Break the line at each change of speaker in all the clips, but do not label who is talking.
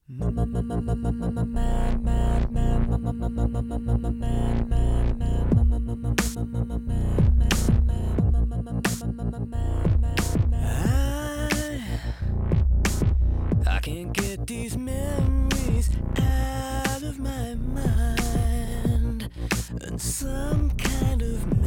I can't get these memories out of my mind, and some kind of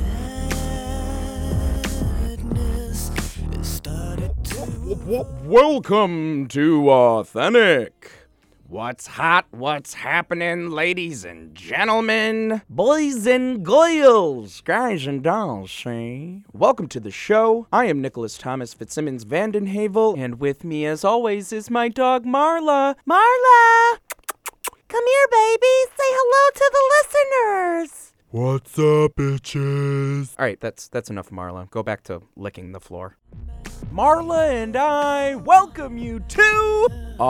madness has started to...
Welcome to Authentic. What's hot? What's happening, ladies and gentlemen? Boys and girls, guys and dolls, see? Welcome to the show. I am Nicholas Thomas Fitzsimmons Vandenhavel, and with me, as always, is my dog Marla. Marla! Come here, baby. Say hello to the listeners.
What's up, bitches?
All right, that's enough, Marla. Go back to licking the floor. Marla and I welcome you to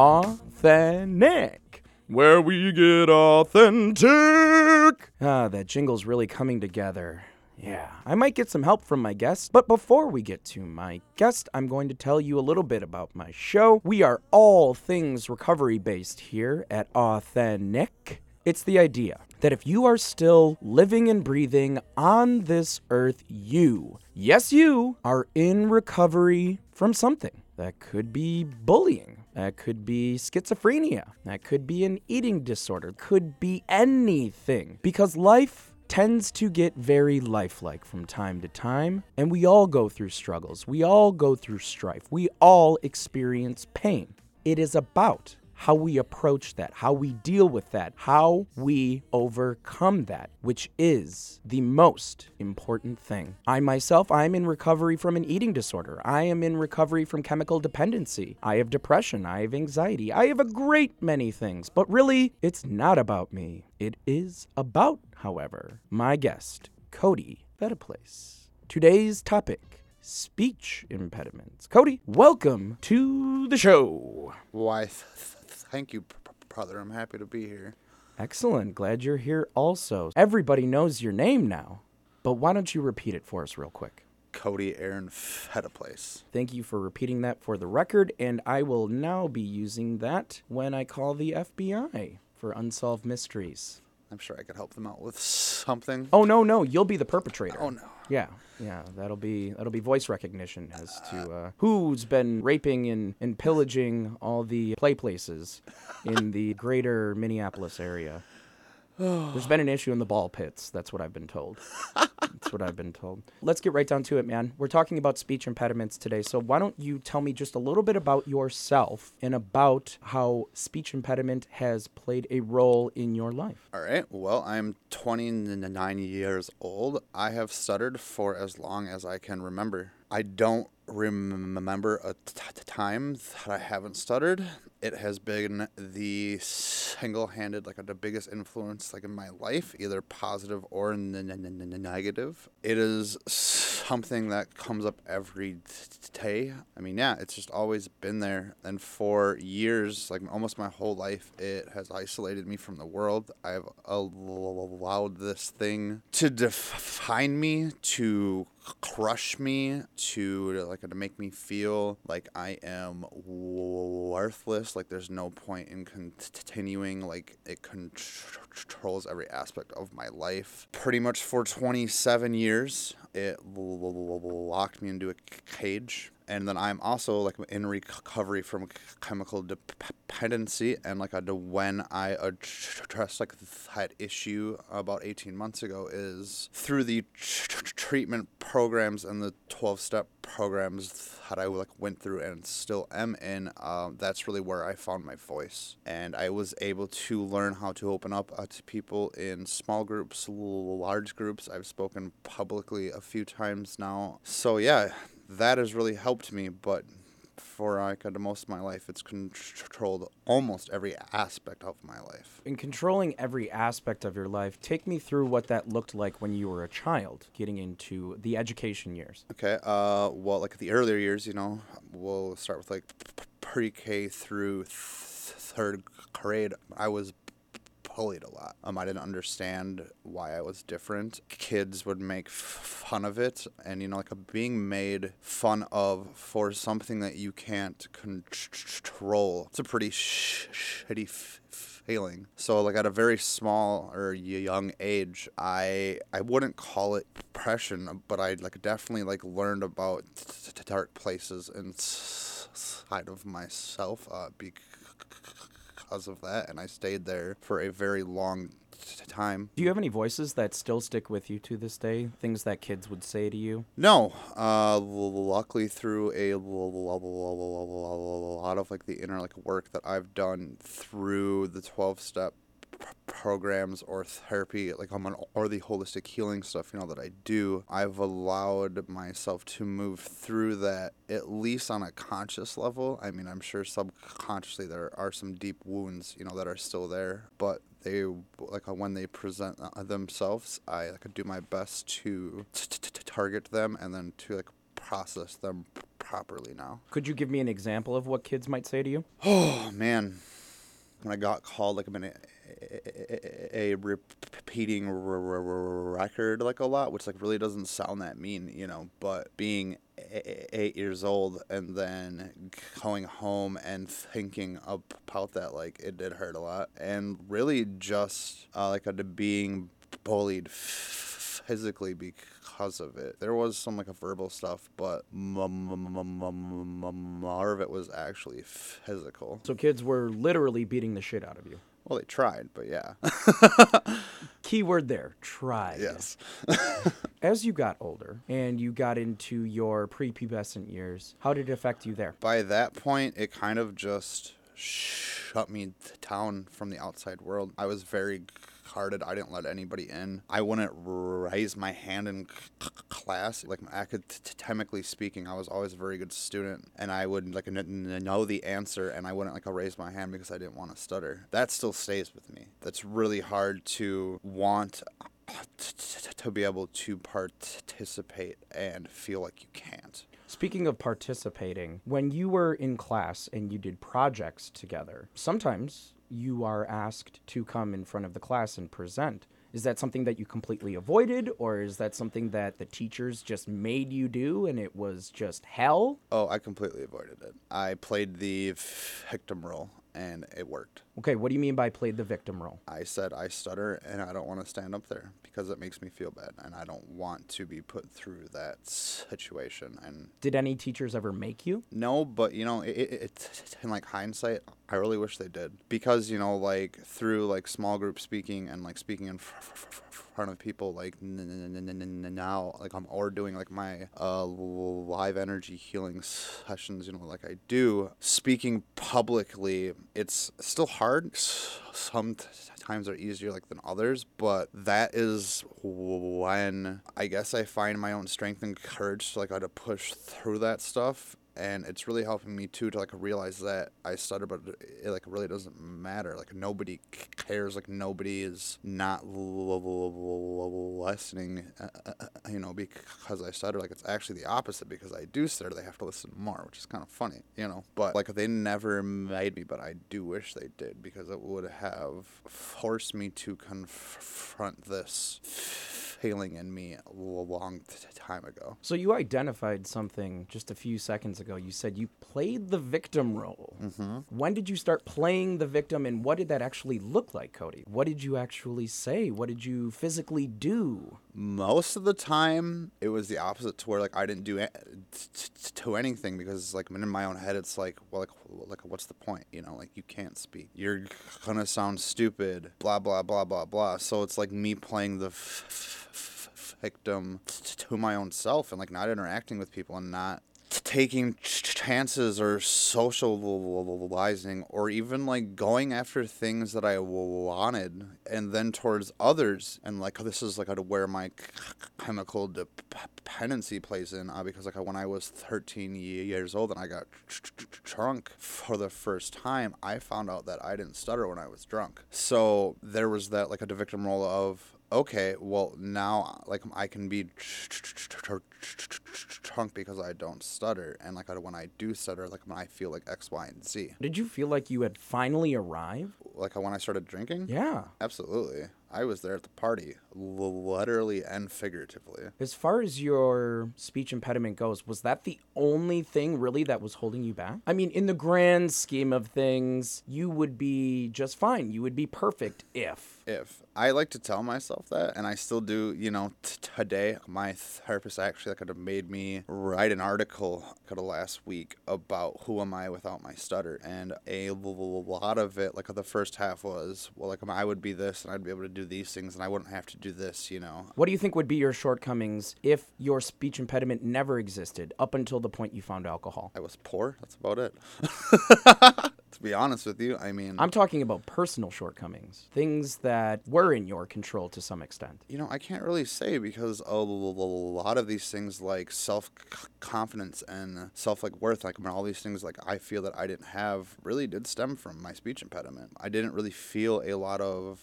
Authentic, where we get authentic. That jingle's really coming together. Yeah, I might get some help from my guest, but before we get to my guest, I'm going to tell you a little bit about my show. We are all things recovery-based here at Authentic. It's the idea that if you are still living and breathing on this earth, yes, you are in recovery from something. That could be bullying. That could be schizophrenia. That could be an eating disorder. Could be anything. Because life tends to get very lifelike from time to time, and we all go through struggles. We all go through strife. We all experience pain. It is about how we approach that, how we deal with that, how we overcome that, which is the most important thing. I'm in recovery from an eating disorder. I am in recovery from chemical dependency. I have depression. I have anxiety. I have a great many things. But really, it's not about me. It is about, however, my guest, Cody Fediplace. Today's topic: speech impediments. Cody, welcome to the show.
Why, thank you, brother. I'm happy to be here.
Excellent. Glad you're here also. Everybody knows your name now, but why don't you repeat it for us real quick?
Cody Aaron Fediplace.
Thank you for repeating that for the record, and I will now be using that when I call the FBI for unsolved mysteries.
I'm sure I could help them out with something.
Oh, no, you'll be the perpetrator.
Oh, no.
Yeah, that'll be voice recognition as to who's been raping and pillaging all the play places in the greater Minneapolis area. There's been an issue in the ball pits. That's what I've been told. Let's get right down to it, man. We're talking about speech impediments today. So why don't you tell me just a little bit about yourself and about how speech impediment has played a role in your life?
All right. Well, I'm 29 years old. I have stuttered for as long as I can remember. I don't remember a time that I haven't stuttered. It has been the single-handed, the biggest influence, in my life, either positive or negative. It is something that comes up every day. It's just always been there. And for years, almost my whole life, it has isolated me from the world. I've allowed this thing to define me, to crush me, to make me feel like I am worthless, there's no point in continuing, it controls every aspect of my life. Pretty much for 27 years, it locked me into a cage. And then I'm also in recovery from chemical dependency, and when I addressed that issue about 18 months ago is through the treatment programs and the 12-step programs that I went through and still am in. That's really where I found my voice, and I was able to learn how to open up to people in small groups, large groups. I've spoken publicly a few times now, so yeah. That has really helped me, but for most of my life, it's controlled almost every aspect of my life.
In controlling every aspect of your life, take me through what that looked like when you were a child, getting into the education years.
Okay, well, the earlier years, we'll start with pre-K through third grade. I was bullied a lot. I didn't understand why I was different. Kids would make fun of it, and like being made fun of for something that you can't control. It's a pretty shitty feeling. So like at a very small or young age, I wouldn't call it depression, but I like definitely like learned about dark places inside of myself because of that, and I stayed there for a very long time.
Do you have any voices that still stick with you to this day? Things that kids would say to you?
No, luckily through a lot of like the inner like work that I've done through the 12-step programs or therapy, like or the holistic healing stuff, that I do, I've allowed myself to move through that at least on a conscious level. I mean, I'm sure subconsciously there are some deep wounds, that are still there, but they like when they present themselves, I like do my best to target them and then to like process them properly now.
Could you give me an example of what kids might say to you?
Oh man, when I got called like a repeating record like a lot, which like really doesn't sound that mean, but being 8 years old and then going home and thinking about that, like it did hurt a lot, and really just like being bullied physically because of it. There was some like a verbal stuff, but more of it was actually physical.
So kids were literally beating the shit out of you.
Well, they tried, but yeah.
Keyword there, tried.
Yes.
As you got older and you got into your prepubescent years, how did it affect you there?
By that point, it kind of just shut me down from the outside world. I was very guarded. I didn't let anybody in. I wouldn't raise my hand in class. Like academically speaking, I was always a very good student, and I would like know the answer, and I wouldn't like raise my hand because I didn't want to stutter. That still stays with me. That's really hard to want to be able to participate and feel like you can't.
Speaking of participating, when you were in class and you did projects together, sometimes you are asked to come in front of the class and present. Is that something that you completely avoided, or is that something that the teachers just made you do and it was just hell?
Oh, I completely avoided it. I played the victim role, and it worked.
Okay, what do you mean by played the victim role?
I said I stutter, and I don't want to stand up there because it makes me feel bad, and I don't want to be put through that situation. And
did any teachers ever make you?
No, but it's in like hindsight, I really wish they did, because like through like small group speaking and like speaking in front of people, like now, like I'm or doing like my live energy healing sessions, like I do, speaking publicly, it's still hard. Sometimes are easier like than others, but that is when I guess I find my own strength and courage to like how to push through that stuff. And it's really helping me too to like realize that I stutter, but it like really doesn't matter. Like nobody cares. Like nobody is not listening, because I stutter. Like it's actually the opposite. Because I do stutter, they have to listen more, which is kind of funny, But like they never made me, but I do wish they did, because it would have forced me to confront this feeling in me a long time ago.
So you identified something just a few seconds ago. You said you played the victim role.
Mm-hmm.
When did you start playing the victim, and what did that actually look like, Cody? What did you actually say? What did you physically do?
Most of the time, it was the opposite, to where like I didn't do anything, because like in my own head, it's like, well, like what's the point? Like you can't speak. You're gonna sound stupid. Blah blah blah blah blah. So it's like me playing the victim to my own self, and like not interacting with people and not taking chances or socializing or even like going after things that I wanted, and then towards others. And like this is like where my chemical dependency plays in, because like when I was 13 years old and I got drunk for the first time, I found out that I didn't stutter when I was drunk. So there was that like a victim role of, okay, well, now, like, I can be drunk because I don't stutter. And, like, when I do stutter, like, when I feel like X, Y, and Z.
Did you feel like you had finally arrived?
like when I started drinking?
Yeah.
Absolutely. I was there at the party, literally and figuratively.
As far as your speech impediment goes, was that the only thing really that was holding you back? I mean, in the grand scheme of things, you would be just fine. You would be perfect if.
I like to tell myself that, and I still do, you know, today. My therapist actually could have made me write an article last week about who am I without my stutter, and a lot of it, like the first half was, well, like I would be this, and I'd be able to do these things, and I wouldn't have to do this, you know.
What do you think would be your shortcomings if your speech impediment never existed up until the point you found alcohol?
I was poor. That's about it. To be honest with you, I mean...
I'm talking about personal shortcomings, things that were in your control to some extent.
You know, I can't really say because a lot of these things like self-confidence and self-worth, like all these things like I feel that I didn't have really did stem from my speech impediment. I didn't really feel a lot of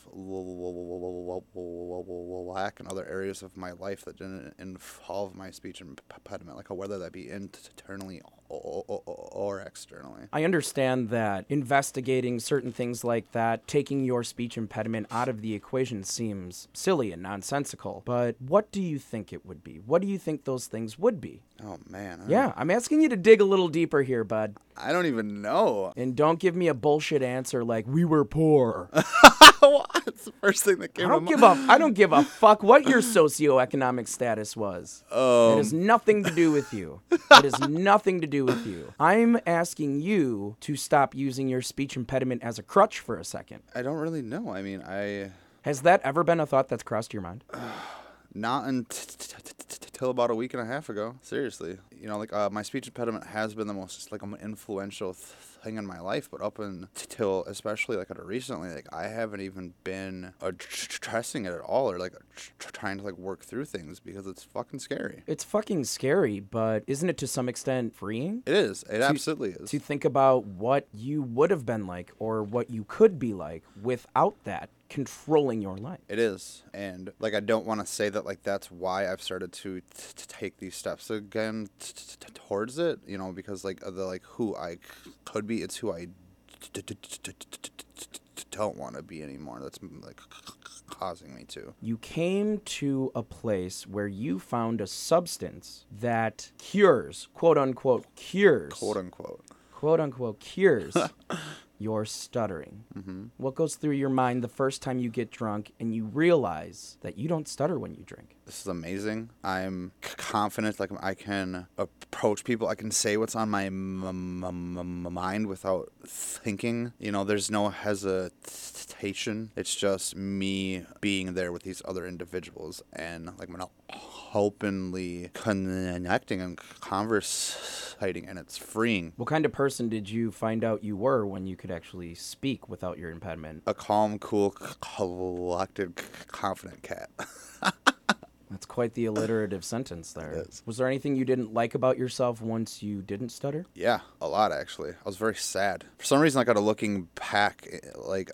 lack in other areas of my life that didn't involve my speech impediment, like whether that be internally or externally.
I understand that investigating certain things like that, taking your speech impediment out of the equation seems silly and nonsensical, but what do you think it would be? What do you think those things would be?
Oh, man.
Yeah, I'm asking you to dig a little deeper here, bud.
I don't even know.
And don't give me a bullshit answer like, we were poor.
That's the first thing that came to mind.
I don't give a fuck what your socioeconomic status was. It has nothing to do with you. It has nothing to do with you. I'm asking you to stop using your speech impediment as a crutch for a second.
I don't really know. I mean,
Has that ever been a thought that's crossed your mind?
Not until about a week and a half ago. Seriously. You know, like my speech impediment has been the most like influential thing in my life, but up until especially like recently, like I haven't even been addressing it at all, or like trying to like work through things because it's fucking scary.
It's fucking scary, but isn't it to some extent freeing?
It is. It absolutely is.
To think about what you would have been like or what you could be like without that controlling your life.
It is. And like I don't want to say that like that's why I've started to take these steps again towards it, you know, because like the like who I could be, it's who I don't want to be anymore. That's like causing me to.
You came to a place where you found a substance that cures, quote unquote, cures your stuttering.
Mm-hmm.
What goes through your mind the first time you get drunk and you realize that you don't stutter when you drink?
This is amazing. I'm confident, like I can approach people. I can say what's on my mind without thinking. You know, there's no hesitation. It's just me being there with these other individuals and like openly connecting and conversating, and it's freeing.
What kind of person did you find out you were when you could actually speak without your impediment?
A calm, cool, collected, confident cat.
That's quite the alliterative sentence there.
It is.
Was there anything you didn't like about yourself once you didn't stutter?
Yeah, a lot actually. I was very sad. For some reason, like looking back, like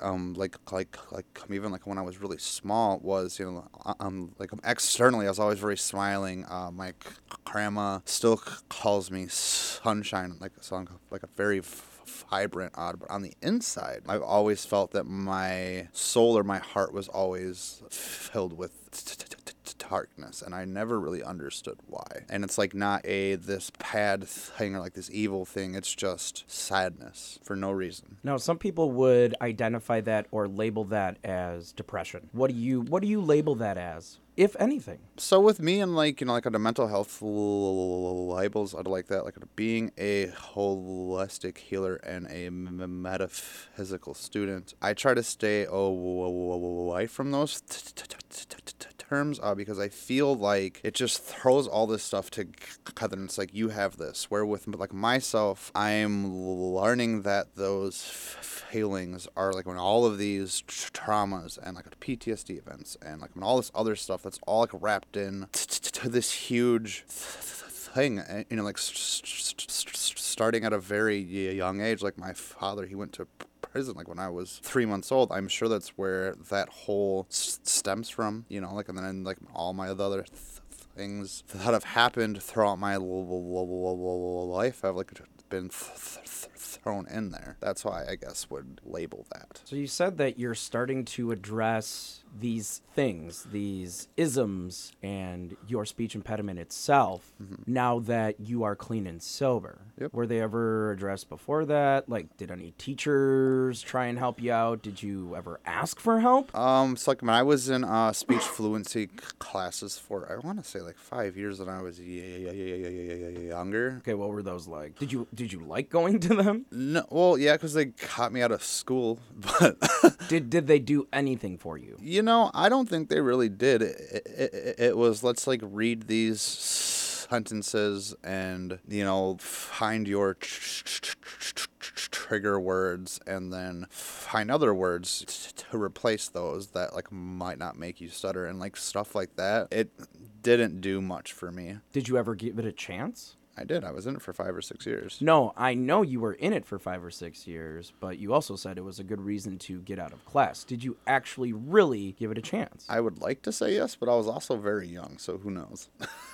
even like when I was really small, was like externally, I was always very smiling. My grandma still calls me sunshine, like a very vibrant, odd, but on the inside, I've always felt that my soul or my heart was always filled with darkness, and I never really understood why. And it's like not this bad thing or like this evil thing, it's just sadness for no reason.
Now, some people would identify that or label that as depression. What do you label that as, if anything?
So with me and like, you know, like the mental health labels, I'd like that, like being a holistic healer and a metaphysical student, I try to stay away from those terms because I feel like it just throws all this stuff together, and it's like you have this, where with like myself, I'm learning that those feelings are like when all of these traumas and like PTSD events and like when all this other stuff that's all like wrapped in to this huge thing, and, you know, like starting at a very young age. Like my father, he went to prison like when I was 3 months old. I'm sure that's where that whole stems from, you know, like, and then like all my other things that have happened throughout my life have like been thrown in there. That's why I guess would label that.
So you said that you're starting to address these things, these isms, and your speech impediment itself now that you are clean and sober.
Yep.
Were they ever addressed before that? Like, did any teachers try and help you out? Did you ever ask for help?
So like when I was in speech fluency classes for, I want to say like 5 years when I was younger.
Okay, what were those like? Did you like going to them?
No, well, yeah, because they got me out of school, but
Did they do anything for you?
I don't think they really did. It was, let's like read these sentences and, find your trigger words and then find other words to replace those that like might not make you stutter and like stuff like that. It didn't do much for me.
Did you ever give it a chance?
I did. I was in it for 5 or 6 years.
No, I know you were in it for 5 or 6 years, but you also said it was a good reason to get out of class. Did you actually really give it a chance?
I would like to say yes, but I was also very young, so who knows?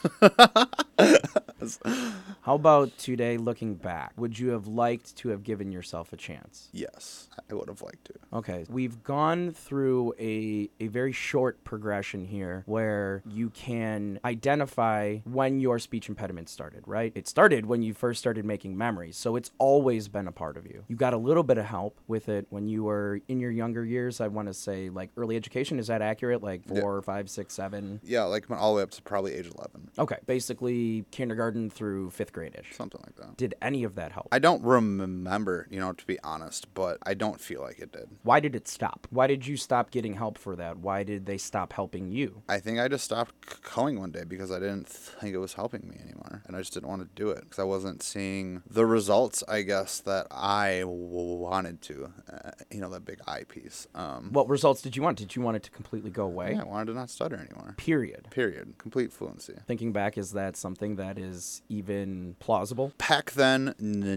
How about today, looking back? Would you have liked to have given yourself a chance?
Yes, I would have liked to.
Okay, we've gone through a very short progression here where you can identify when your speech impediment started, right? It started when you first started making memories, so it's always been a part of you. You got a little bit of help with it when you were in your younger years. I want to say like early education. Is that accurate? Like 4, 5, 6, 7?
Yeah, like all the way up to probably age 11.
Okay, basically kindergarten through 5th grade-ish.
Something like that.
Did any of that help?
I don't remember, to be honest, but I don't feel like it did.
Why did it stop? Why did you stop getting help for that? Why did they stop helping you?
I think I just stopped going one day because I didn't think it was helping me anymore. And I just didn't want to do it because I wasn't seeing the results, I guess, that I wanted to. That big eye piece.
What results did you want? Did you want it to completely go away?
Yeah, I wanted to not stutter anymore.
Period.
Complete fluency.
Thinking back, is that something that is even plausible?
Back then,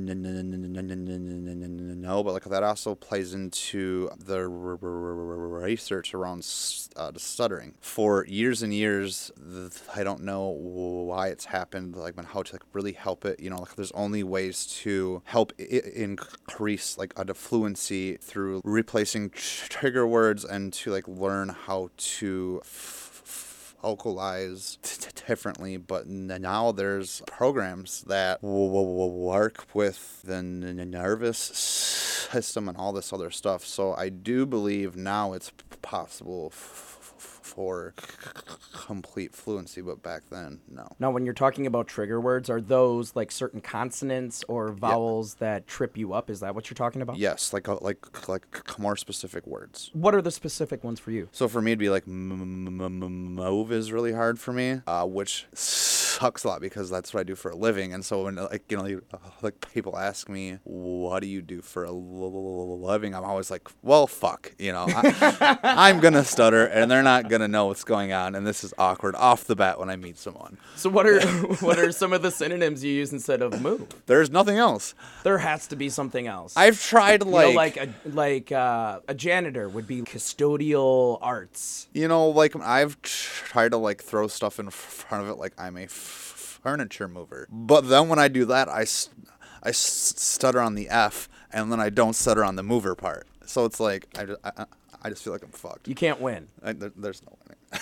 no, but like that also plays into the research around stuttering. For years and years, I don't know why it's happened, like how to like really help it. There's only ways to help increase like the fluency through replacing trigger words and to like learn how to vocalize differently, but now there's programs that work with the nervous system and all this other stuff. So I do believe now it's possible for complete fluency, but back then, no.
Now, when you're talking about trigger words, are those like certain consonants or vowels that trip you up? Is that what you're talking about?
Yes, like more specific words.
What are the specific ones for you?
So for me, it'd be like move is really hard for me, which sucks a lot because that's what I do for a living. And so when like people ask me, what do you do for a living? I'm always like, well, fuck, I'm gonna stutter and they're not gonna know what's going on, and this is awkward off the bat when I meet someone.
So what are some of the synonyms you use instead of move?
There's nothing else.
There has to be something else.
I've tried
like a janitor would be custodial arts.
Like I've tried to like throw stuff in front of it like I'm a furniture mover, but then when I do that, I stutter on the F, and then I don't stutter on the mover part. So it's like I just feel like I'm fucked.
You can't win.
There's no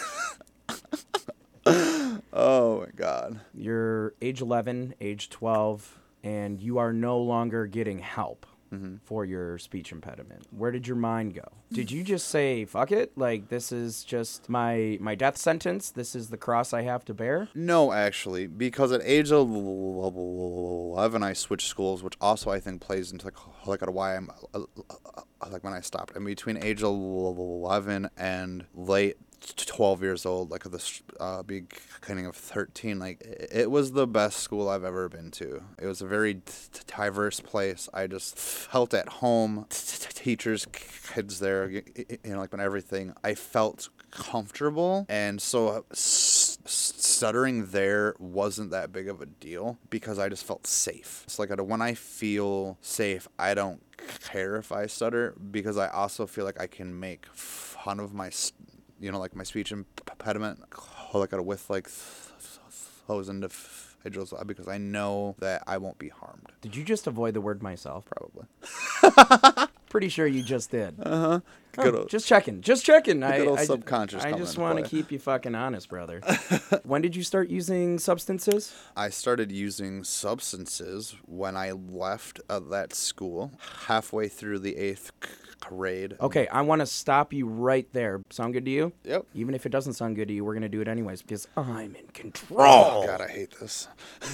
winning. Oh my God.
You're age 11, age 12, and you are no longer getting help for your speech impediment. Where did your mind go? Did you just say, fuck it? Like, this is just my death sentence? This is the cross I have to bear?
No, actually, because at age 11, I switched schools, which also I think plays into like why I'm like when I stopped. And between age 11 and late 12 years old, like this beginning of 13, like it was the best school I've ever been to. It was a very diverse place. I just felt at home. Teachers, kids there, like when everything, I felt comfortable, and so stuttering there wasn't that big of a deal because I just felt safe. It's like when I feel safe, I don't care if I stutter because I also feel like I can make fun of my like my speech impediment, like with like those I chose that because I know that I won't be harmed.
Did you just avoid the word myself?
Probably.
Pretty sure you just did.
Good old-
Just checking. Just checking.
good old subconscious
I
coming
just
into
want to
play.
keep you fucking honest, brother. When did you start using substances?
I started using substances when I left that school halfway through the 8th grade.
Okay, I want to stop you right there. Sound good to you?
Yep.
Even if it doesn't sound good to you, we're going to do it anyways because I'm in control.
Oh, God, I hate this.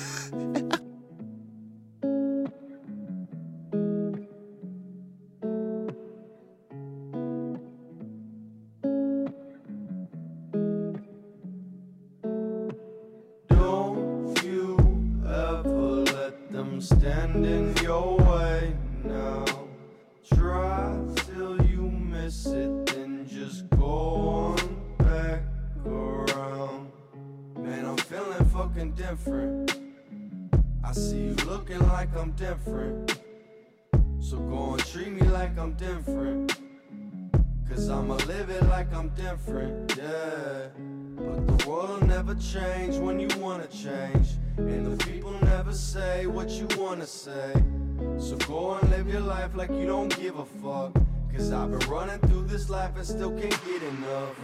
Don't you ever let them stand in your way now. Try till you miss it, then just go on back around. Man, I'm feeling fucking different. I see you looking like I'm different. So go and treat me like I'm different. Cause I'ma live it like I'm different, yeah. But the world will never change when you wanna change. And the people never say what you wanna say. So go and live your life like you don't give a fuck. Cause I've been running through this life and still can't get enough.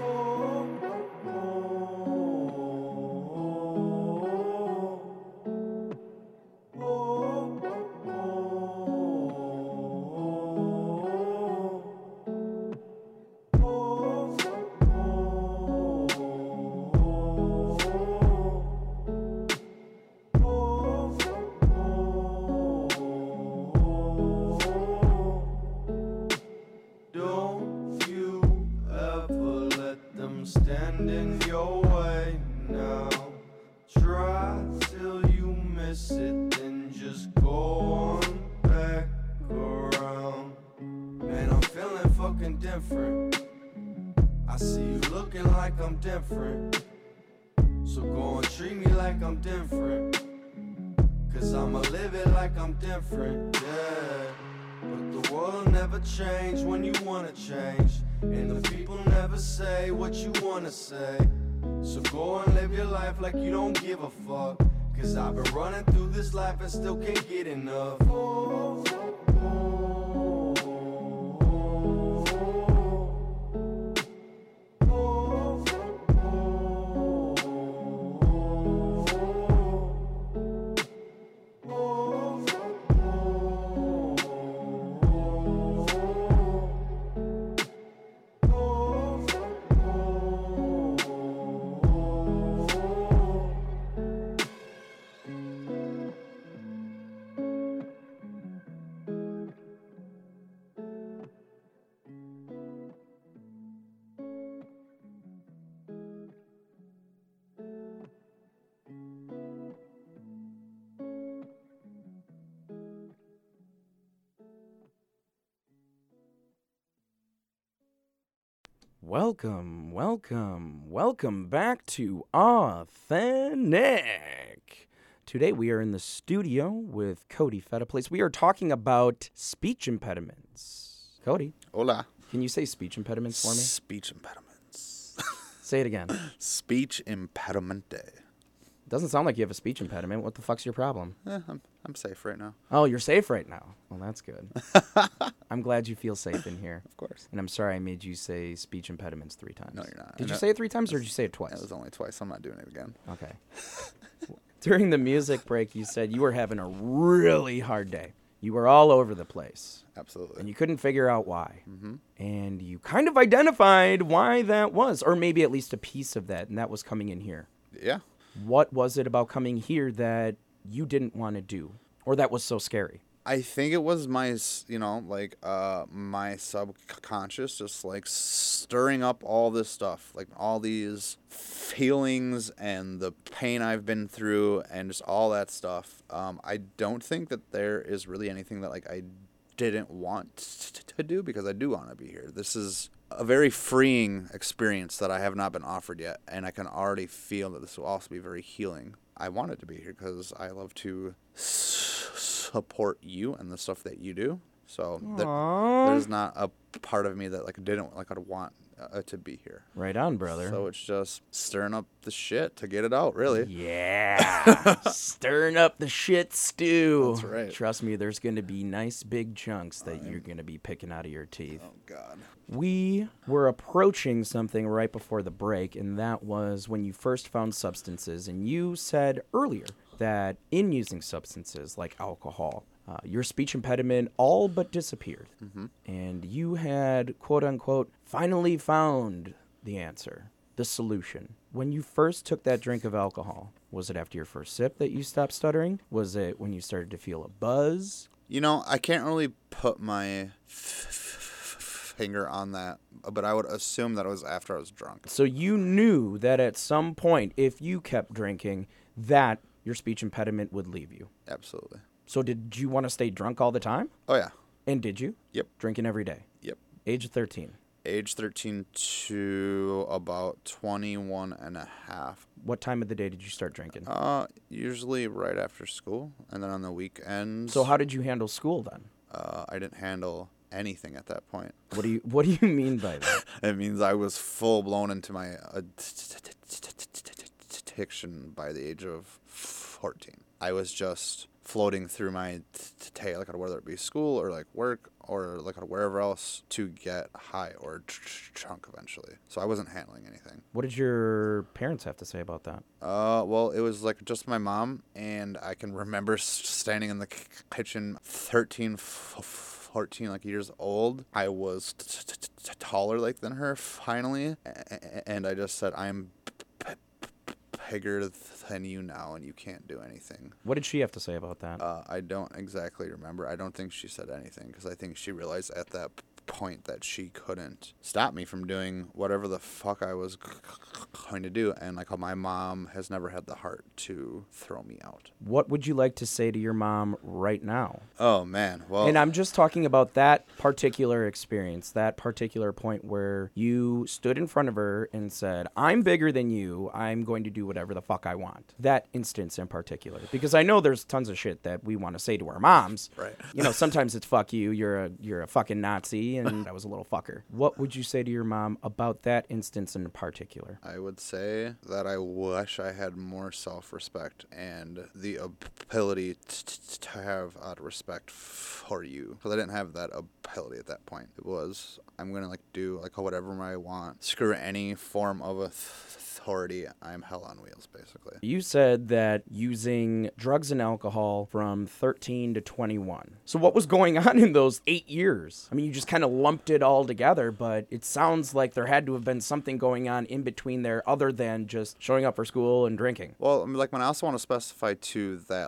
Don't you ever let them stand in your way now. Try till you miss it, then just go on back around. Man, I'm feeling fucking different. I see you looking like I'm different. So go and treat me like I'm different. Cause I'ma live it like I'm different, yeah. But the world never change when you wanna change. And the people never say what you wanna say. So go and live your life like you don't give a fuck. Cause I've been running through this life and still can't get enough.
Welcome back to Authentic. Today we are in the studio with Cody Fetaplace. We are talking about speech impediments. Cody,
Hola.
can you say speech impediments for me?
Speech impediments.
Say it again.
Speech impedimento.
Doesn't sound like you have a speech impediment. What the fuck's your problem?
I'm safe right now.
Oh, you're safe right now. Well, that's good. I'm glad you feel safe in here.
Of course.
And I'm sorry I made you say speech impediments 3 times.
No, you're not.
Did
I
you
know-
say it 3 times or did you say it twice?
It was only twice. I'm not doing it again.
Okay. During the music break, you said you were having a really hard day. You were all over the place.
Absolutely.
And you couldn't figure out why. Mm-hmm. And you kind of identified why that was, or maybe at least a piece of that, and that was coming in here.
Yeah.
What was it about coming here that you didn't want to do, or that was so scary?
I think it was my, my subconscious just like stirring up all this stuff, like all these feelings and the pain I've been through and just all that stuff. I don't think that there is really anything that like I didn't want to do because I do want to be here. This is a very freeing experience that I have not been offered yet, and I can already feel that this will also be very healing. I wanted to be here because I love to support you and the stuff that you do. So there's not a part of me that like didn't like I'd want to be here.
Right on, brother.
So it's just stirring up the shit to get it out, really.
Yeah. Stirring up the shit stew.
That's right.
Trust me, there's going to be nice big chunks that you're going to be picking out of your teeth.
Oh, God.
We were approaching something right before the break, and that was when you first found substances. And you said earlier that in using substances like alcohol, your speech impediment all but disappeared.
Mm-hmm.
And you had, quote unquote, finally found the answer, the solution. When you first took that drink of alcohol, was it after your first sip that you stopped stuttering? Was it when you started to feel a buzz?
You know, I can't really put my finger on that, but I would assume that it was after I was drunk.
So you knew that at some point, if you kept drinking, that your speech impediment would leave you.
Absolutely.
So did you want to stay drunk all the time?
Oh, yeah.
And did you?
Yep.
Drinking every day?
Yep.
Age 13.
Age 13 to about 21 and a half.
What time of the day did you start drinking?
Usually right after school, and then on the weekends.
So how did you handle school then?
I didn't handle anything at that point.
What do you mean by that?
It means I was full blown into my addiction by the age of 14. I was just floating through my day, like whether it be school or like work or like wherever else to get high or drunk eventually. So I wasn't handling anything.
What did your parents have to say about that?
Well, it was like just my mom, and I can remember standing in the kitchen 13, 14 like years old. I was taller like than her finally, and I just said, I'm bigger than you now, and you can't do anything.
What did she have to say about that?
I don't exactly remember. I don't think she said anything, because I think she realized at that point that she couldn't stop me from doing whatever the fuck I was going to do, and like my mom has never had the heart to throw me out.
What would you like to say to your mom right now?
Oh man, well,
And I'm just talking about that particular experience, that particular point where you stood in front of her and said, I'm bigger than you, I'm going to do whatever the fuck I want. That instance in particular. Because I know there's tons of shit that we want to say to our moms.
Right.
You know, sometimes it's fuck you, you're a fucking Nazi, and I was a little fucker. What would you say to your mom about that instance in particular?
I would say that I wish I had more self-respect and the ability to have respect for you, because I didn't have that ability at that point. It was, I'm gonna like do like whatever I want. Screw any form of authority. I'm hell on wheels, basically.
You said that using drugs and alcohol from 13 to 21. So what was going on in those 8 years? I mean, you just kind of lumped it all together, but it sounds like there had to have been something going on in between there other than just showing up for school and drinking.
Well, I mean, like when I also want to specify too that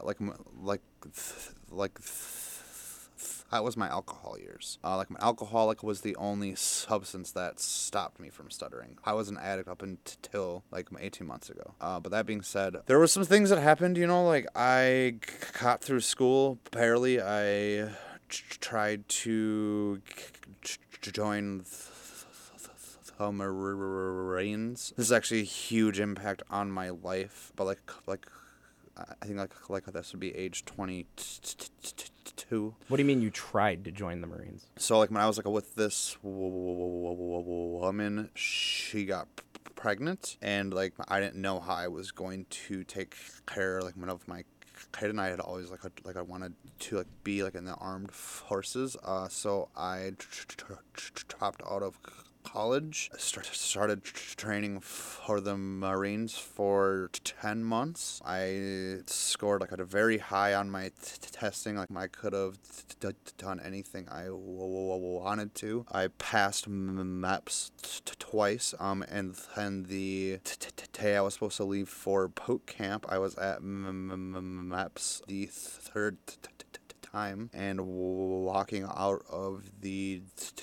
that was my alcohol years. Like my alcoholic was the only substance that stopped me from stuttering. I was an addict up until like 18 months ago. But that being said, there were some things that happened, you know, like I got through school barely. I tried to join the Marines. This is actually a huge impact on my life, but like I think like this would be age 22.
What do you mean you tried to join the Marines?
So like when I was like with this woman, she got pregnant, and like I didn't know how I was going to take care like of my kid, and I had always I wanted to like be like in the armed forces. So I dropped out of college. I started training for the Marines for 10 months. I scored like at a very high on my testing. Like I could have done anything I wanted to. I passed MEPS twice. And then the day I was supposed to leave for boot camp, I was at MEPS the third time, and walking out of the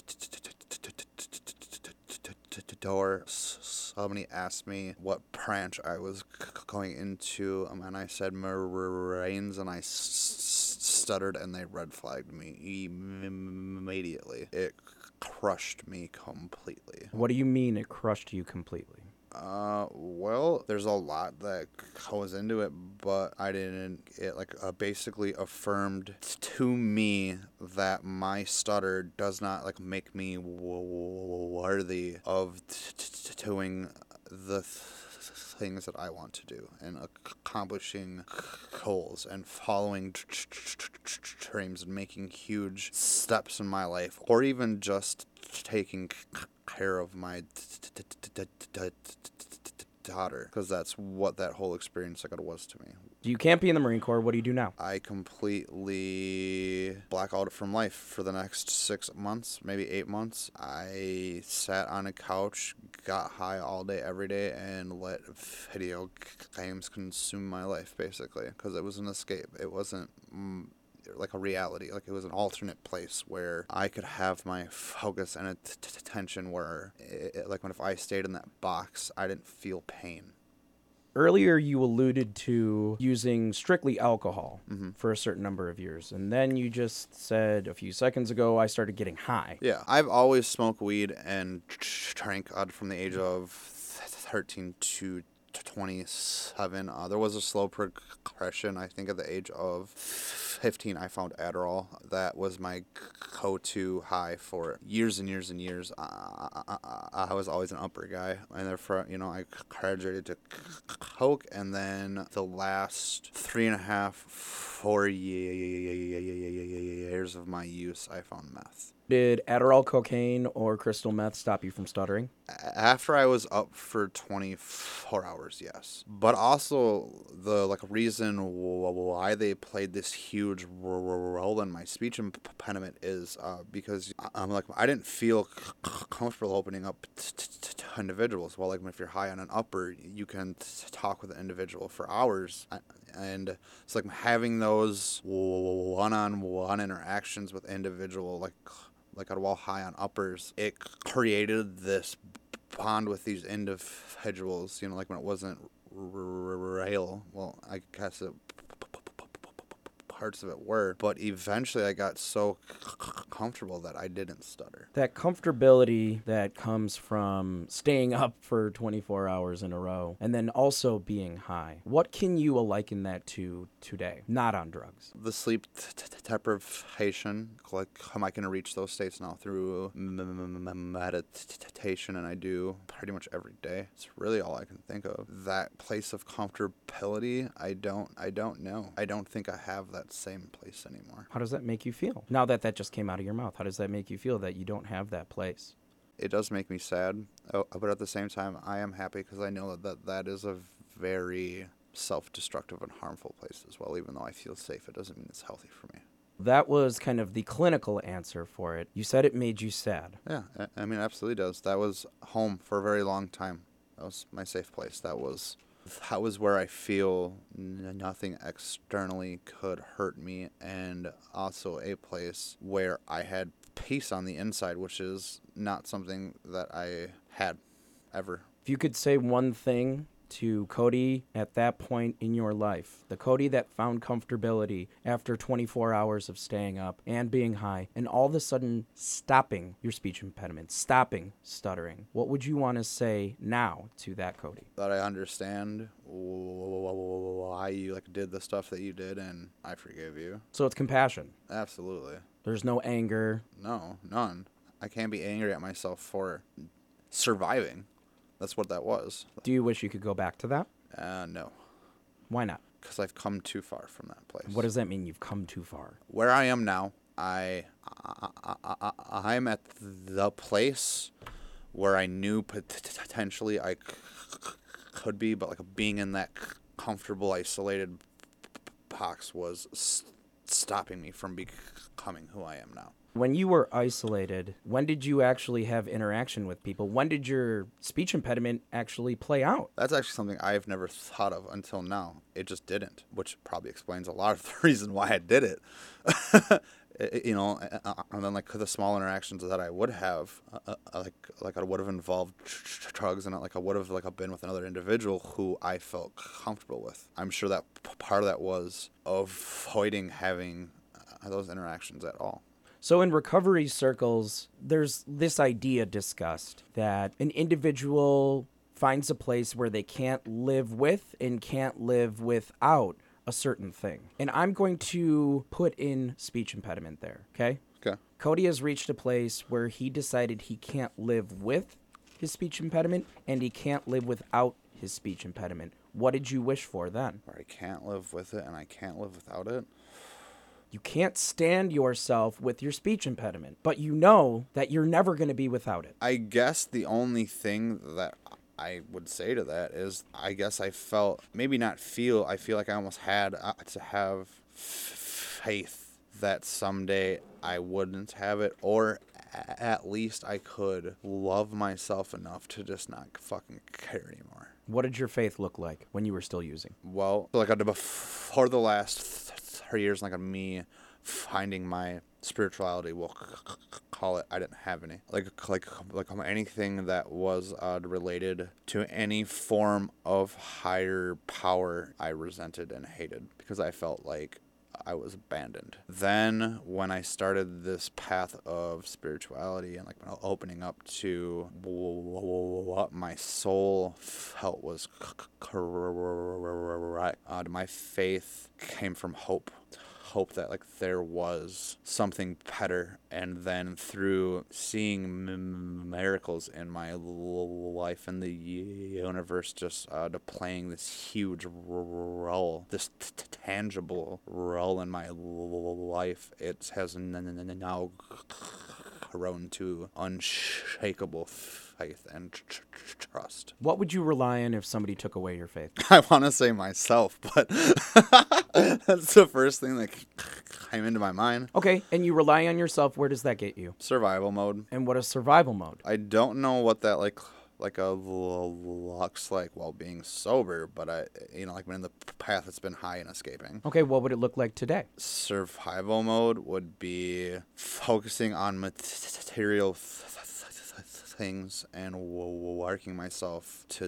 door, somebody asked me what branch I was going into, and I said Marines, and I stuttered, and they red flagged me immediately. It crushed me completely.
What do you mean it crushed you completely?
Well, there's a lot that goes into it, but it basically affirmed to me that my stutter does not like make me worthy of doing the things that I want to do and accomplishing goals and following dreams and making huge steps in my life, or even just taking care of my daughter, because that's what that whole experience was to me.
You can't be in the Marine Corps. What do you do now?
I completely black out from life for the next 6 months, maybe 8 months. I sat on a couch, got high all day, every day, and let video games consume my life, basically, because it was an escape. It wasn't like a reality. Like, it was an alternate place where I could have my focus and attention where, if I stayed in that box, I didn't feel pain.
Earlier, you alluded to using strictly alcohol for a certain number of years. And then you just said a few seconds ago, I started getting high.
Yeah, I've always smoked weed and drank from the age of 13 to 27. There was a slow progression. I think at the age of 15, I found Adderall. That was my go-to high for years and years and years. I was always an upper guy, and therefore, I graduated to coke, and then the last 3.5, 4 years of my use, I found meth.
Did Adderall, cocaine, or crystal meth stop you from stuttering?
After I was up for 24 hours, yes. But also, the reason why they played this huge role in my speech impediment is because I didn't feel comfortable opening up to individuals. Well, if you're high on an upper, you can talk with an individual for hours. And it's having those one-on-one interactions with individual, while high on uppers, it created this bond with these individuals, when it wasn't real. Well, I guess parts of it were, but eventually I got so comfortable that I didn't stutter.
That comfortability that comes from staying up for 24 hours in a row and then also being high. What can you liken that to today, not on drugs?
The sleep deprivation, am I going to reach those states now through meditation, and I do pretty much every day. It's really all I can think of. That place of comfortability, I don't know. I don't think I have that same place anymore.
How does that make you feel? Now that just came out of your mouth, how does that make you feel that you don't have that place?
It does make me sad, but at the same time, I am happy because I know that is a very self-destructive and harmful place as well. Even though I feel safe, it doesn't mean it's healthy for me.
That was kind of the clinical answer for it. You said it made you sad.
Yeah, I mean, it absolutely does. That was home for a very long time. That was my safe place. That was where I feel nothing externally could hurt me, and also a place where I had peace on the inside, which is not something that I had ever.
If you could say one thing to Cody at that point in your life, the Cody that found comfortability after 24 hours of staying up and being high, and all of a sudden stopping your speech impediment, stopping stuttering, what would you want to say now to that Cody?
That I understand why you did the stuff that you did, and I forgive you.
So it's compassion.
Absolutely.
There's no anger.
No, none. I can't be angry at myself for surviving. That's what that was.
Do you wish you could go back to that?
No.
Why not?
Because I've come too far from that place.
What does that mean, you've come too far?
Where I am now, I'm at the place where I knew potentially I could be, but being in that comfortable, isolated box was stopping me from becoming who I am now.
When you were isolated, when did you actually have interaction with people? When did your speech impediment actually play out?
That's actually something I've never thought of until now. It just didn't, which probably explains a lot of the reason why I did it. And then the small interactions that I would have, I would have involved drugs, and I would have been with another individual who I felt comfortable with. I'm sure that part of that was avoiding having those interactions at all.
So in recovery circles, there's this idea discussed that an individual finds a place where they can't live with and can't live without a certain thing. And I'm going to put in speech impediment there, okay?
Okay.
Cody has reached a place where he decided he can't live with his speech impediment and he can't live without his speech impediment. What did you wish for then?
Where I can't live with it and I can't live without it.
You can't stand yourself with your speech impediment, but you know that you're never going to be without it.
I guess the only thing that I would say to that is I guess I feel like I almost had to have faith that someday I wouldn't have it, or at least I could love myself enough to just not fucking care anymore.
What did your faith look like when you were still using?
Well, like before the last 3 years, like me finding my spirituality, we'll call it, I didn't have any. Like anything that was related to any form of higher power, I resented and hated because I felt like I was abandoned. Then when I started this path of spirituality and like opening up to what my soul felt was correct, my faith came from hope that like there was something better, and then through seeing miracles in my life and the universe just playing this huge role, this tangible role in my life, it has now grown to unshakable faith and trust.
What would you rely on if somebody took away your faith?
I want to say myself, but that's the first thing that came into my mind.
Okay, and you rely on yourself. Where does that get you?
Survival mode.
And what is survival mode?
I don't know what that looks like while being sober, but like when in the path it's been high and escaping.
Okay, what would it look like today?
Survival mode would be focusing on material things and working myself to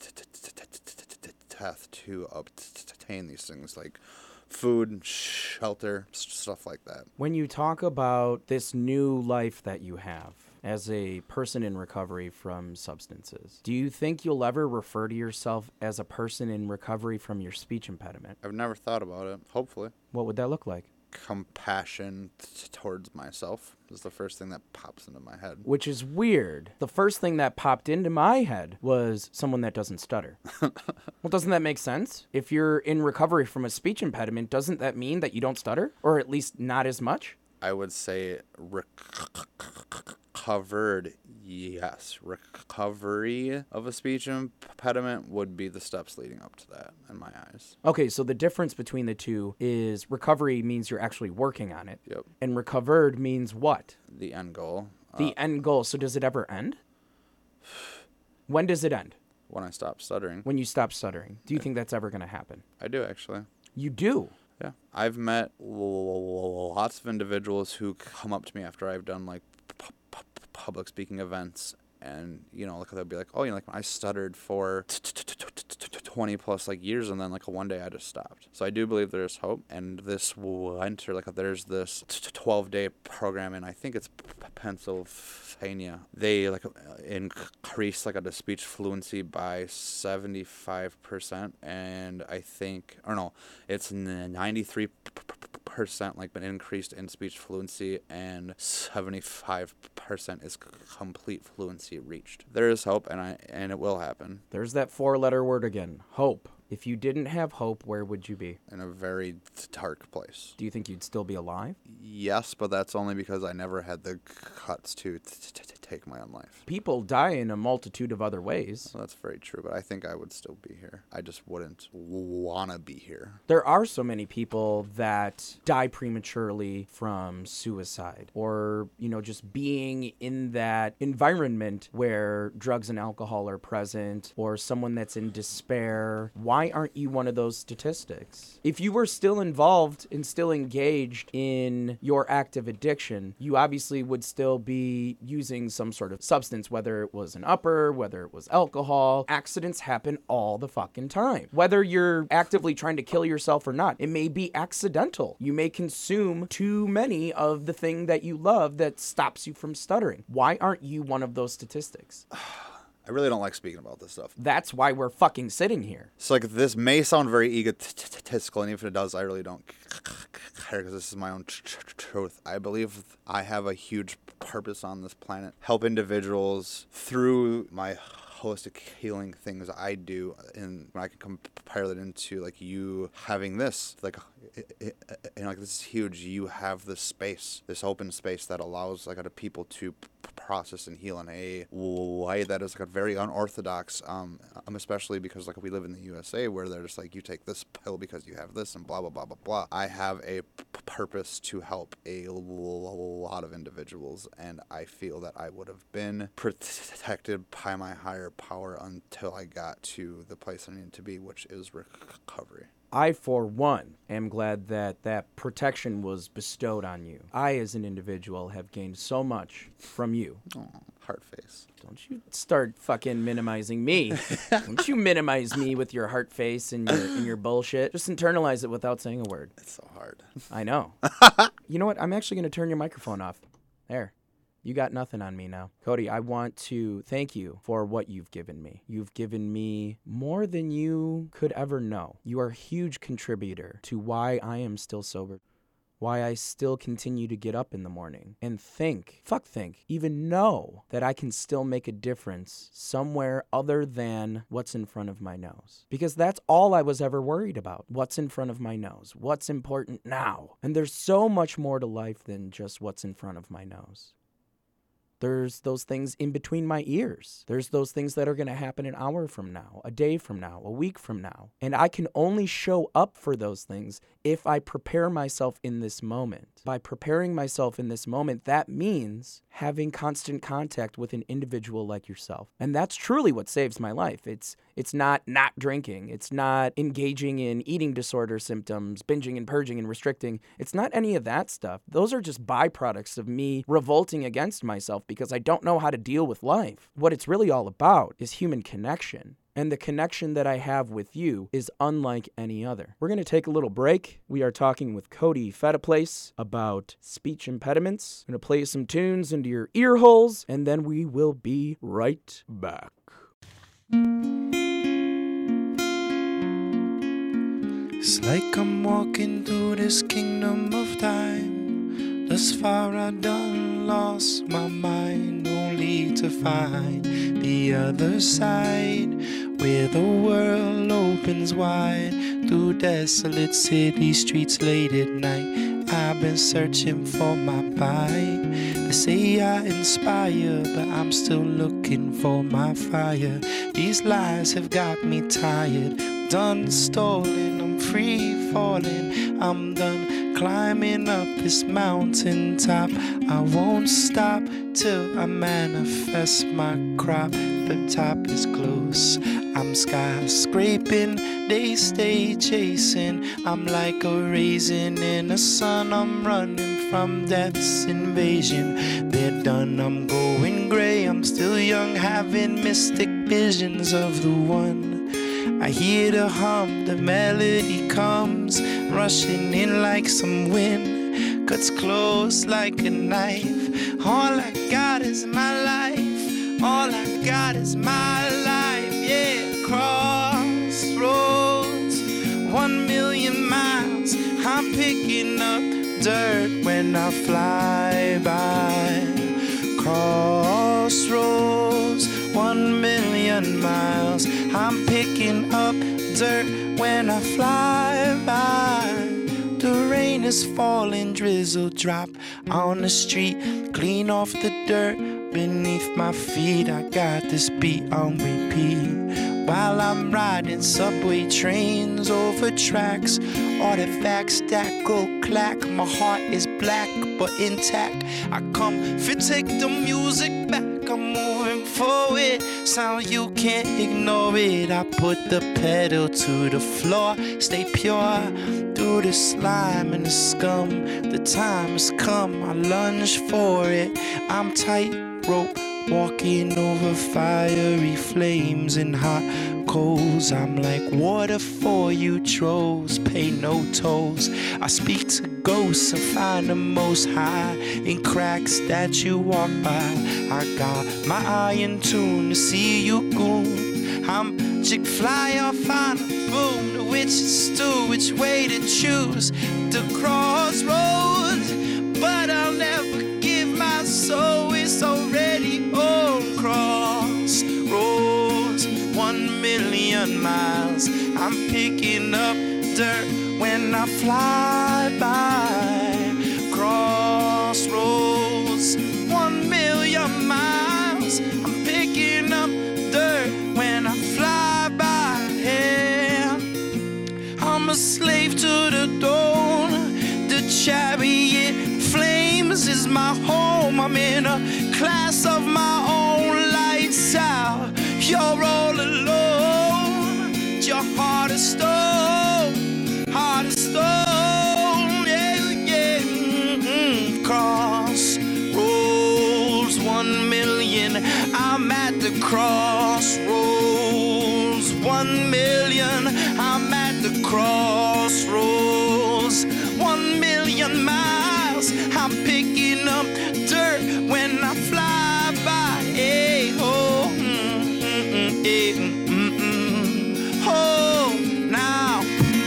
death to obtain these things like food, shelter, stuff like that.
When you talk about this new life that you have as a person in recovery from substances, do you think you'll ever refer to yourself as a person in recovery from your speech impediment?
I've never thought about it. Hopefully.
What would that look like?
Compassion towards myself is the first thing that pops into my head.
Which is weird. The first thing that popped into my head was someone that doesn't stutter. Well, doesn't that make sense? If you're in recovery from a speech impediment, doesn't that mean that you don't stutter? Or at least not as much?
I would say recovered, yes. Recovery of a speech impediment would be the steps leading up to that, in my eyes.
Okay, so the difference between the two is recovery means you're actually working on it.
Yep.
And recovered means what?
The end goal.
The end goal. So does it ever end? When does it end?
When I stop stuttering.
When you stop stuttering. Do you think that's ever going to happen?
I do, actually.
You do?
Yeah. I've met lots of individuals who come up to me after I've done like public speaking events, and like they'll be like, oh, like I stuttered for 20 plus like years, and then like one day I just stopped. So I do believe there's hope, and this winter there's this 12-day program, and I think it's Pennsylvania. They increase the speech fluency by 75%, and I think, or no, it's 93% been increased in speech fluency, and 75% is complete fluency reached. There is hope, and it will happen.
There's that 4-letter word again, hope. If you didn't have hope, where would you be?
In a very dark place.
Do you think you'd still be alive?
Yes, but that's only because I never had the guts to take my own life.
People die in a multitude of other ways.
Well, that's very true, but I think I would still be here. I just wouldn't want to be here.
There are so many people that die prematurely from suicide, or, just being in that environment where drugs and alcohol are present, or someone that's in despair. Why aren't you one of those statistics? If you were still involved and still engaged in your active addiction, you obviously would still be using some sort of substance, whether it was an upper, whether it was alcohol. Accidents happen all the fucking time. Whether you're actively trying to kill yourself or not, it may be accidental. You may consume too many of the thing that you love that stops you from stuttering. Why aren't you one of those statistics?
I really don't like speaking about this stuff.
That's why we're fucking sitting here.
So, like, this may sound very egotistical, and even if it does, I really don't care because this is my own truth. I believe I have a huge purpose on this planet. Help individuals through my holistic healing things I do, and when I can compare that into like you having this, like, like this is huge. You have this space, this open space that allows like other people to process and heal in a way that is like a very unorthodox. Especially because like we live in the USA where they're just like you take this pill because you have this and blah blah blah blah blah. I have a purpose to help a lot of individuals, and I feel that I would have been protected by my higher power until I got to the place I needed to be, which is recovery.
I, for one, am glad that that protection was bestowed on you. I, as an individual, have gained so much from you.
Oh, heart face.
Don't you start fucking minimizing me. Don't you minimize me with your heart face and your bullshit. Just internalize it without saying a word.
It's so hard.
I know. You know what? I'm actually going to turn your microphone off. There. You got nothing on me now. Cody, I want to thank you for what you've given me. You've given me more than you could ever know. You are a huge contributor to why I am still sober, why I still continue to get up in the morning and even know that I can still make a difference somewhere other than what's in front of my nose. Because that's all I was ever worried about. What's in front of my nose? What's important now? And there's so much more to life than just what's in front of my nose. There's those things in between my ears. There's those things that are going to happen an hour from now, a day from now, a week from now. And I can only show up for those things if I prepare myself in this moment. By preparing myself in this moment, that means having constant contact with an individual like yourself. And that's truly what saves my life. It's not drinking. It's not engaging in eating disorder symptoms, binging and purging and restricting. It's not any of that stuff. Those are just byproducts of me revolting against myself because I don't know how to deal with life. What it's really all about is human connection. And the connection that I have with you is unlike any other. We're going to take a little break. We are talking with Cody Fetaplace about speech impediments. I'm going to play some tunes into your ear holes, and then we will be right back.
It's like I'm walking through this kingdom of time. Thus far I done lost my mind, only to find the other side, where the world opens wide. Through desolate city streets late at night, I've been searching for my bite. They say I inspire, but I'm still looking for my fire. These lies have got me tired, done stalling, I'm free falling, I'm done climbing up this mountaintop. I won't stop till I manifest my crop. The top is close, I'm skyscraping, they stay chasing. I'm like a raisin in the sun, I'm running from death's invasion. They're done, I'm going gray, I'm still young, having mystic visions of the one. I hear the hum, the melody comes, rushing in like some wind, cuts close like a knife. All I got is my life, all I got is my life, yeah. Crossroads, 1,000,000 miles, I'm picking up dirt when I fly by. Crossroads, 1,000,000 miles, I'm picking up dirt when I fly by. The rain is falling, drizzle drop on the street, clean off the dirt beneath my feet. I got this beat on repeat while I'm riding subway trains over tracks, artifacts that go clack. My heart is black but intact. I come to take the music back, I'm moving forward, sound you can't ignore it. I put the pedal to the floor, stay pure through the slime and the scum. The time has come, I lunge for it. I'm tightrope walking over fiery flames and hot coals. I'm like water for you trolls, pay no tolls. I speak to ghosts and find the most high in cracks that you walk by. I got my eye in tune to see you goon. I'm chick fly off on a boom, the witch's stew, which way to choose. The crossroads, but I'll never give my soul. It's already on crossroads. 1,000,000 miles. I'm picking up dirt when I fly by. Crossroads. 1,000,000 miles. I'm picking up dirt when I fly by. Yeah. I'm a slave to the dawn. The chariot flames is my home. I'm in a class of my own. Lights out. You're all alone. Your heart of stone. Heart of stone. Yeah, yeah. Crossroads. 1,000,000. I'm at the crossroads. 1,000,000. I'm at the crossroads. 1,000,000 miles. I'm picking up dirt when I fly by. Hey, oh, oh, now.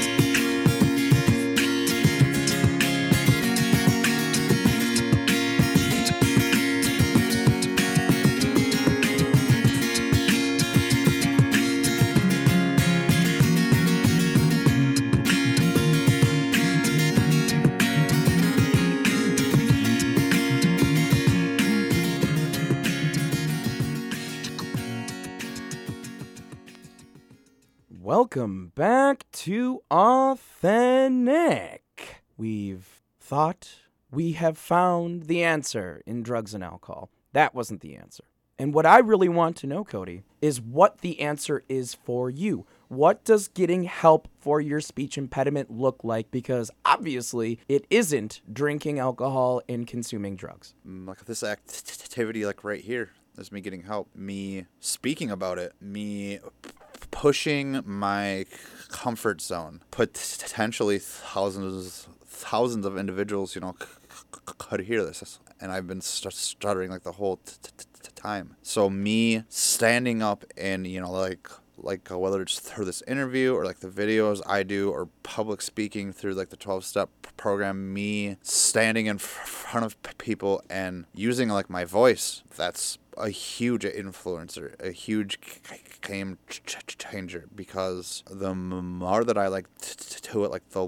Welcome back to Authentic. We've thought we have found the answer in drugs and alcohol. That wasn't the answer. And what I really want to know, Cody, is what the answer is for you. What does getting help for your speech impediment look like? Because obviously it isn't drinking alcohol and consuming drugs.
Like this activity, like right here, is me getting help, me speaking about it, me pushing my comfort zone. Potentially thousands of individuals, could hear this, and I've been stuttering like the whole time. So me standing up and like whether it's through this interview or like the videos I do or public speaking through like the 12-step program, me standing in front of people and using like my voice, that's a huge influencer, a huge game changer, because the more that I like to it, like the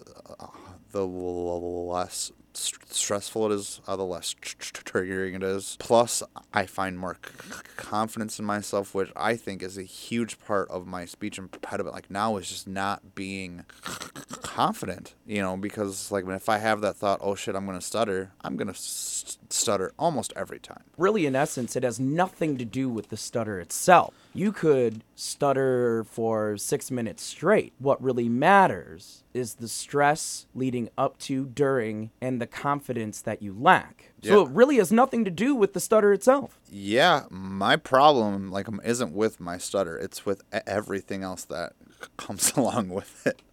less stressful it is, the less triggering it is. Plus, I find more confidence in myself, which I think is a huge part of my speech impediment. Like now is just not being confident, because like if I have that thought, oh shit, I'm going to stutter, I'm going to stutter almost every time.
Really, in essence, it has nothing to do with the stutter itself. You could stutter for 6 minutes straight. What really matters is the stress leading up to, during, and the confidence that you lack. So it really has nothing to do with the stutter itself.
Yeah, my problem isn't with my stutter. It's with everything else that comes along with it.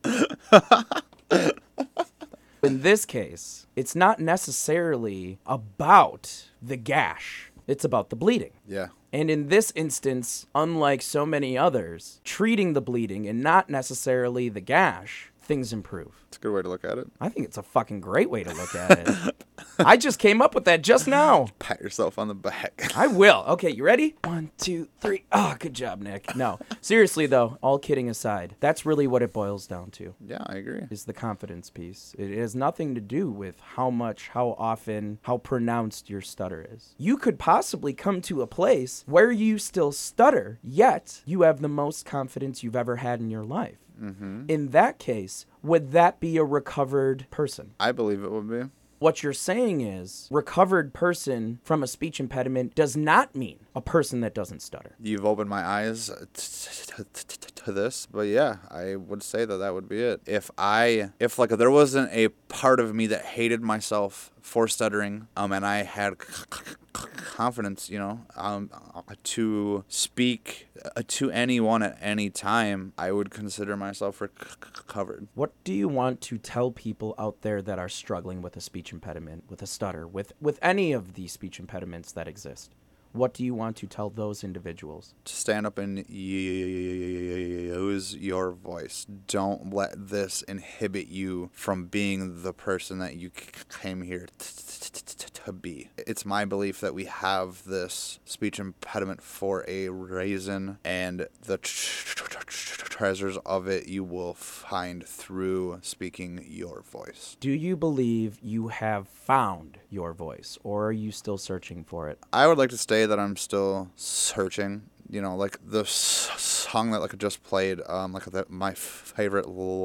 In this case, it's not necessarily about the gash. It's about the bleeding.
Yeah.
And in this instance, unlike so many others, treating the bleeding and not necessarily the gash, things improve.
It's a good way to look at it.
I think it's a fucking great way to look at it. I just came up with that just now.
Pat yourself on the back.
I will. Okay, you ready? 1, 2, 3. Oh, good job, Nick. No, seriously though, all kidding aside, that's really what it boils down to.
Yeah, I agree.
Is the confidence piece. It has nothing to do with how much, how often, how pronounced your stutter is. You could possibly come to a place where you still stutter, yet you have the most confidence you've ever had in your life.
Mm-hmm.
In that case, would that be a recovered person?
I believe it would be.
What you're saying is recovered person from a speech impediment does not mean a person that doesn't stutter.
You've opened my eyes to this, but yeah, I would say that would be it. If there wasn't a part of me that hated myself for stuttering, and I had confidence, to speak to anyone at any time, I would consider myself recovered.
What do you want to tell people out there that are struggling with a speech impediment, with a stutter, with any of the speech impediments that exist? What do you want to tell those individuals?
To stand up and use your voice. Don't let this inhibit you from being the person that you came here to be. It's my belief that we have this speech impediment for a reason, and the treasures of it you will find through speaking your voice.
Do you believe you have found your voice, or are you still searching for it?
I would like to say that I'm still searching. Like the song that I just played, my favorite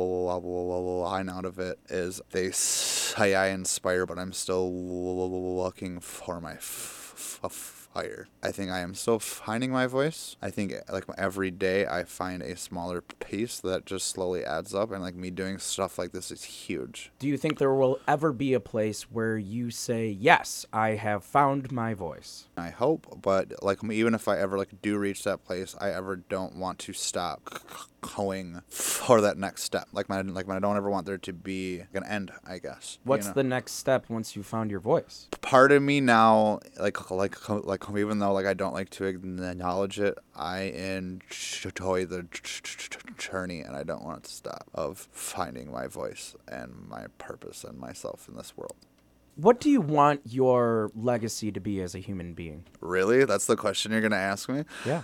line out of it is, they say I inspire, but I'm still looking for my fire. I think I am still finding my voice. I think every day I find a smaller piece that just slowly adds up, and me doing stuff like this is huge.
Do you think there will ever be a place where you say, yes, I have found my voice?
I hope, but even if I ever do reach that place, I ever don't want to stop going for that next step. I don't ever want there to be an end, I guess.
What's the next step once you found your voice?
Part of me now, even though I don't like to acknowledge it, I enjoy the journey, and I don't want it to stop, of finding my voice and my purpose and myself in this world.
What do you want your legacy to be as a human being?
Really? That's the question you're going to ask me?
Yeah.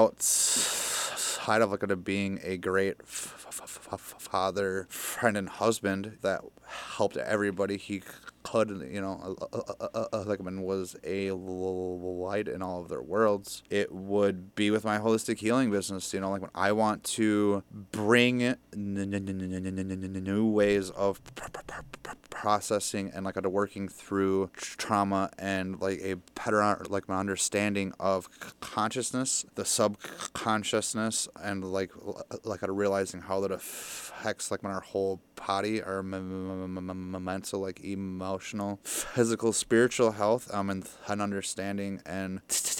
Outside of being a great father, friend, and husband that helped everybody he could, and was a light in all of their worlds, it would be with my holistic healing business. When I want to bring new ways of processing and to working through trauma, and a better understanding of consciousness, the subconsciousness, and realizing how that affects our whole body, our mental, emotional, physical, spiritual health, and an understanding and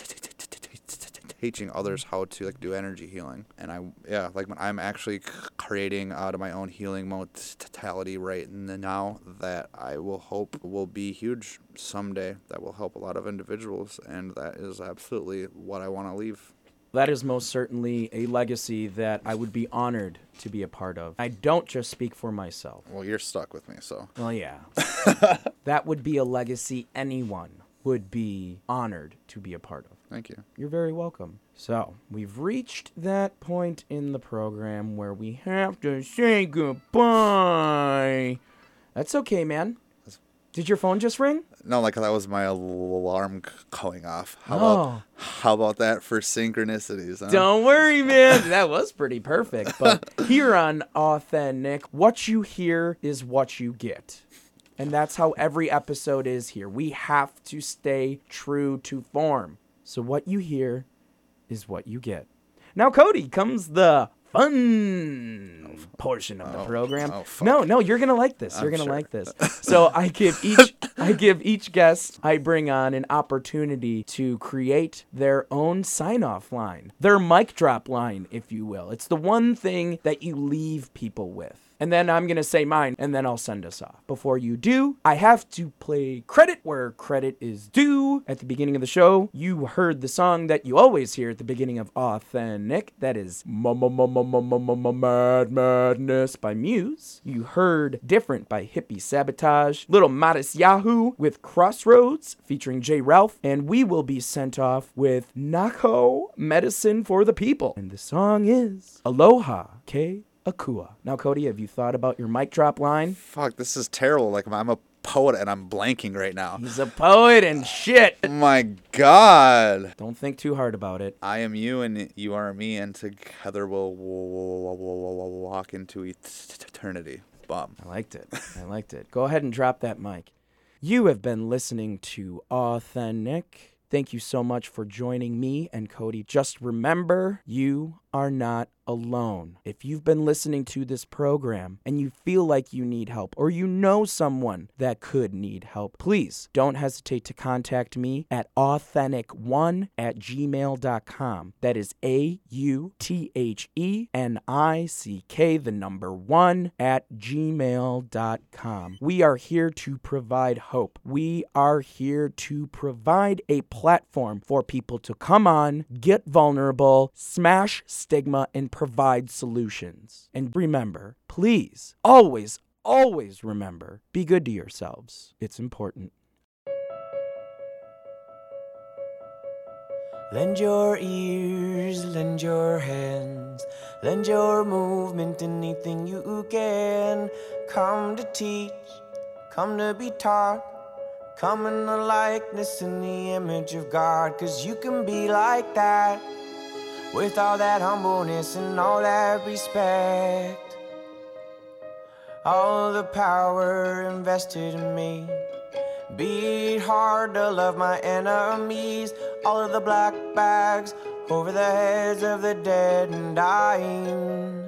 teaching others how to do energy healing. And I'm actually creating out of my own healing modality right now that I will hope will be huge someday, that will help a lot of individuals, and that is absolutely what I want to leave.
That is most certainly a legacy that I would be honored to be a part of. I don't just speak for myself.
Well, you're stuck with me, so.
Well, yeah. That would be a legacy anyone would be honored to be a part of.
Thank you.
You're very welcome. So, we've reached that point in the program where we have to say goodbye. That's okay, man. Did your phone just ring?
No, that was my alarm going off. How about that for synchronicities? Huh?
Don't worry, man. That was pretty perfect. But here on Authentic, what you hear is what you get. And that's how every episode is here. We have to stay true to form. So what you hear is what you get. Now, Cody, comes the fun portion of the program. No, you're gonna like this. You're gonna like this. So I give each guest I bring on an opportunity to create their own sign-off line, their mic drop line, if you will. It's the one thing that you leave people with. And then I'm going to say mine, and then I'll send us off. Before you do, I have to play credit where credit is due. At the beginning of the show, you heard the song that you always hear at the beginning of Authentic. That is Mad Madness by Muse. You heard Different by Hippie Sabotage. Little Modest Yahoo with Crossroads featuring J. Ralph. And we will be sent off with Nako, Medicine for the People. And the song is Aloha Ke Akua. Now, Cody, have you thought about your mic drop line?
Fuck, this is terrible. I'm a poet and I'm blanking right now.
He's a poet and shit.
Oh my God.
Don't think too hard about it.
I am you and you are me, and together we'll walk into eternity. Bomb.
I liked it. Go ahead and drop that mic. You have been listening to Authentic. Thank you so much for joining me and Cody. Just remember, you are not alone. If you've been listening to this program and you feel like you need help or you know someone that could need help, please don't hesitate to contact me at authenic1@gmail.com. That is AUTHENIC1@gmail.com. We are here to provide hope. We are here to provide a platform for people to come on, get vulnerable, smash stigma, and provide solutions. And remember, please, always remember, be good to yourselves. It's important.
Lend your ears, lend your hands, lend your movement, anything you can. Come to teach, come to be taught, come in the likeness and the image of God, 'cause you can be like that, with all that humbleness and all that respect. All the power invested in me. Be it hard to love my enemies. All of the black bags over the heads of the dead and dying.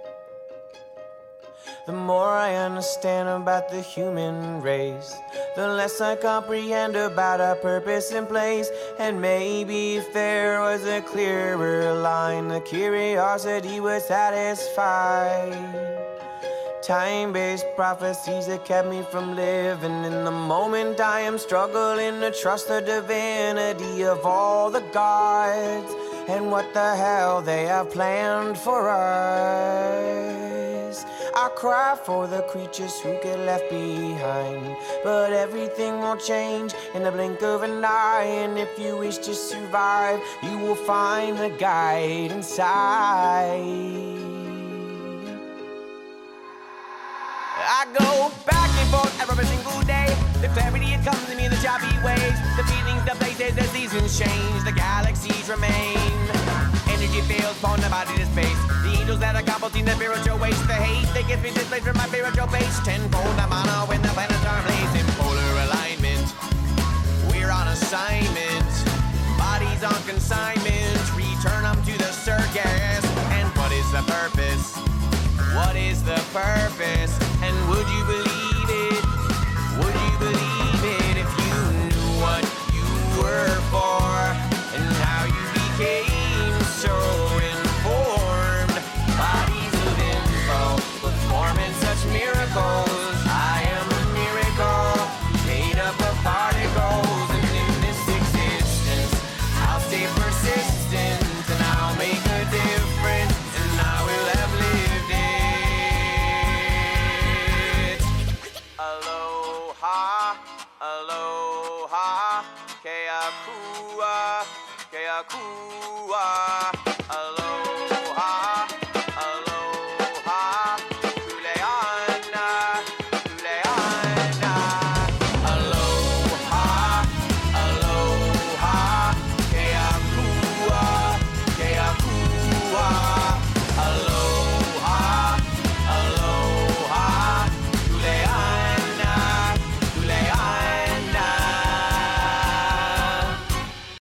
The more I understand about the human race, the less I comprehend about our purpose and place. And maybe if there was a clearer line, the curiosity would satisfy. Time-based prophecies that kept me from living in the moment. I am struggling to trust the divinity of all the gods and what the hell they have planned for us. I cry for the creatures who get left behind, but everything will change in the blink of an eye. And if you wish to survive, you will find the guide inside. I go back and forth every single day. The clarity, it comes to me in the choppy waves. The feelings, the places, the seasons change. The galaxies remain. Energy fails upon the body to space. The angels that are accomplishing the spiritual waste. The hate that gets me displaced from my spiritual base. Tenfold I'm on when the planets are ablaze in polar alignment. We're on assignment. Bodies on consignment. Return them to the circus. And what is the purpose? What is the purpose? And would you believe it? Would you believe it if you knew what you were for and how you became so informed? Bodies of info performing such miracles. I am a miracle made up of particles, and in this existence I'll stay persistent and I'll make a difference, and I will have lived it. Aloha, aloha, keakua, keakua.